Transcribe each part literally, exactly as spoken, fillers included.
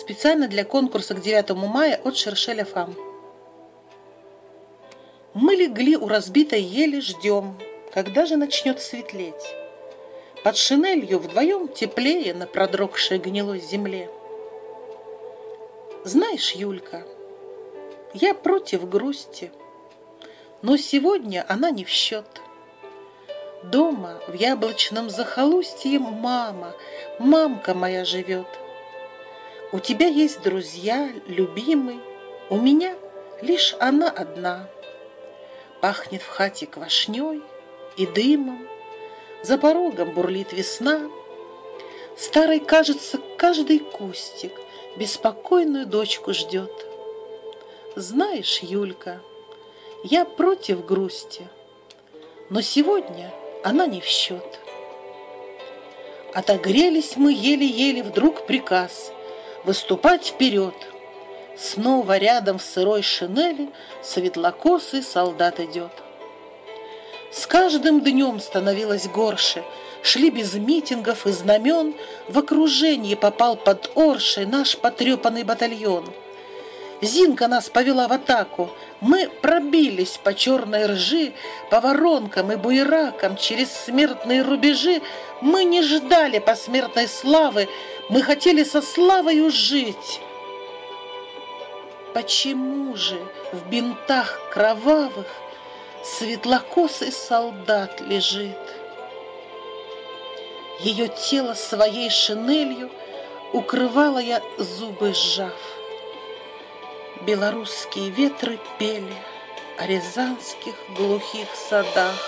Специально для конкурса к девятому мая от Шершель эф эм. Мы легли у разбитой ели, ждем, когда же начнет светлеть. Под шинелью вдвоем теплее на продрогшей гнилой земле. Знаешь, Юлька, я против грусти, но сегодня она не в счет. Дома в яблочном захолустье мама, мамка моя живет. У тебя есть друзья, любимый, у меня лишь она одна. Пахнет в хате квашней и дымом, за порогом бурлит весна. Старый, кажется, каждый кустик беспокойную дочку ждет. Знаешь, Юлька, я против грусти, но сегодня она не в счет. Отогрелись мы еле-еле, вдруг приказ выступать вперед. Снова рядом в сырой шинели светлокосый солдат идет. С каждым днем становилось горше, шли без митингов и знамен, в окружение попал под Оршей наш потрепанный батальон. Зинка нас повела в атаку, мы пробились по черной ржи, по воронкам и буеракам через смертные рубежи. Мы не ждали посмертной славы, мы хотели со славою жить. Почему же в бинтах кровавых светлокосый солдат лежит? Ее тело своей шинелью укрывала я, зубы сжав. Белорусские ветры пели о рязанских глухих садах.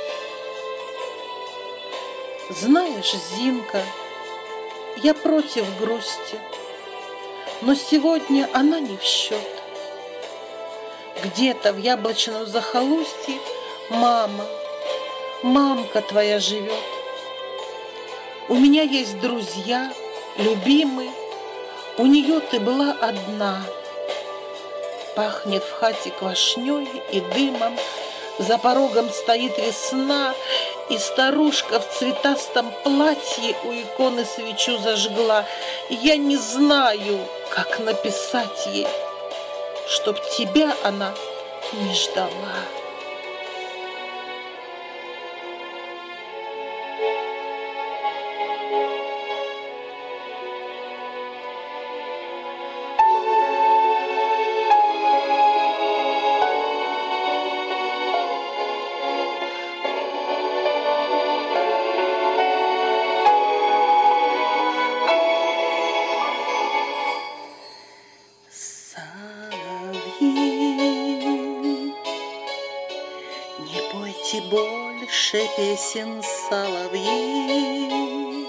Знаешь, Зинка, я против грусти, но сегодня она не в счет. Где-то в яблочном захолустье мама, мамка твоя живет. У меня есть друзья, любимый, у нее ты была одна. Пахнет в хате квашней и дымом, за порогом стоит весна, и старушка в цветастом платье у иконы свечу зажгла. Я не знаю, как написать ей, чтоб тебя она не ждала. Не пойте больше песен, соловьи.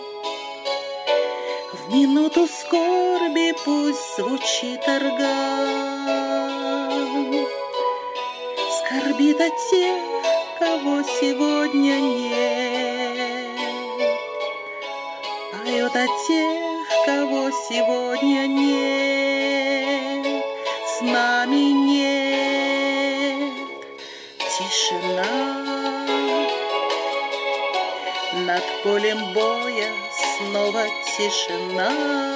В минуту скорби пусть звучит орган. Скорбит о тех, кого сегодня нет. Поет о тех, кого сегодня нет. С нами нет. Тишина. Над полем боя снова тишина.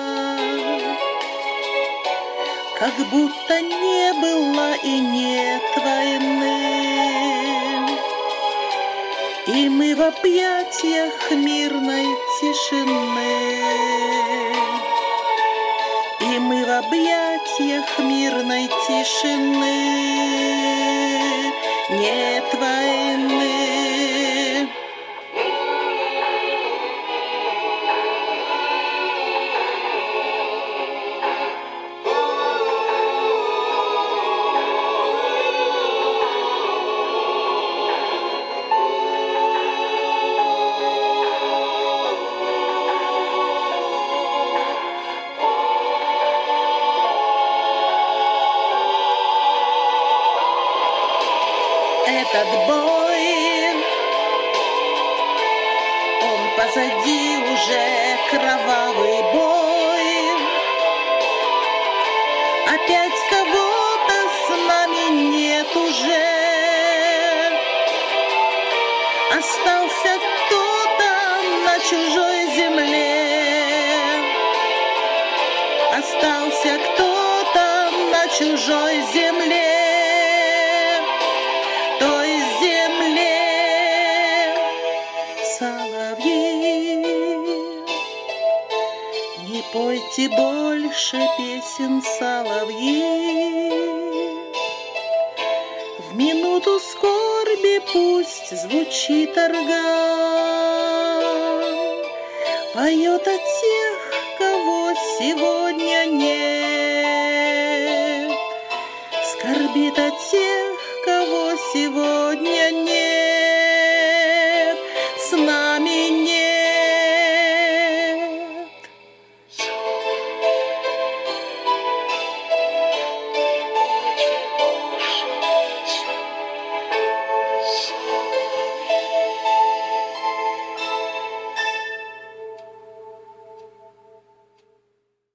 Как будто не было и нет войны. И мы в объятиях мирной тишины. И мы в объятиях мирной тишины. Нет войны. Этот бой, он позади уже, кровавый бой. Опять кого-то с нами нет уже. Остался кто-то на чужой земле. Остался чужой земле, той земле. Соловьи, не пойте больше песен, соловьи. В минуту скорби пусть звучит орган, поет о тех, кого сегодня нет, скорбит о тех, кого сегодня нет.